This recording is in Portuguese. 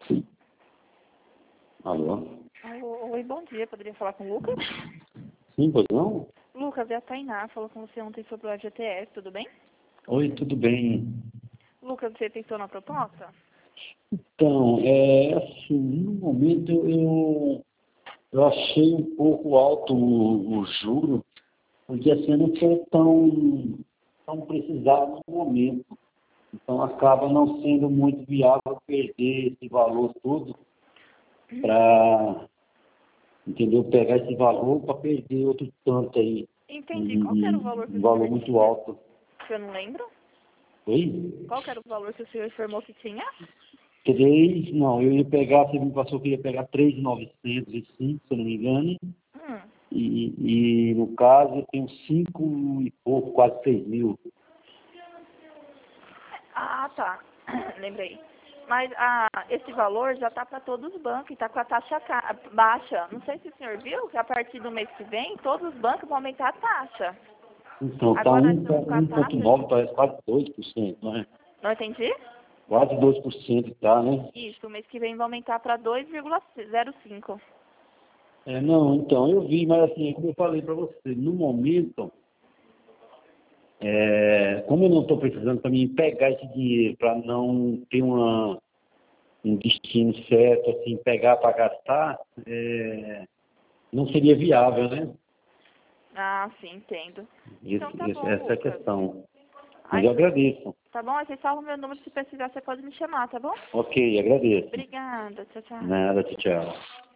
Alô? Oi, bom dia. Poderia falar com o Lucas? Sim, pois não? Lucas, é a Tainá. Falou com você ontem sobre o FGTS, tudo bem? Oi, tudo bem? Lucas, você pensou na proposta? Então, assim, no momento eu achei um pouco alto o juro, porque assim, eu não estou tão precisado no momento. Então, acaba não sendo muito viável perder esse valor todo para, entendeu? Pegar esse valor para perder outro tanto aí, Entendi. Qual que era o valor que um o senhor valor muito tinha? alto. Eu não lembro. Oi? Qual que era o valor que o senhor informou que tinha? Não, eu ia pegar, você me passou que ia pegar 3.905, se eu não me engano, Hum. e no caso eu tenho 5 e pouco, quase 6.000. Ah, tá. Lembrei. Mas esse valor já está para todos os bancos e está com a taxa baixa. Não sei se o senhor viu que a partir do mês que vem, todos os bancos vão aumentar a taxa. Então, está Agora nós estamos com a taxa de... 1,9, parece quase 2%, não é? Não entendi? Quase 2% tá, né? Isso, o mês que vem vai aumentar para 2,05. Não, então, eu vi, mas assim, como eu falei para você, no momento, como eu não estou precisando para mim pegar esse dinheiro, para não ter um destino certo, assim, pegar para gastar, não seria viável, né? Ah, sim, entendo. Então tá bom, Essa é a Lucas. questão. Mas Aí, eu agradeço. tá bom? Aí você salva o meu número, se precisar você pode me chamar, tá bom? Ok, agradeço. Obrigada, tchau, tchau. Nada, tchau.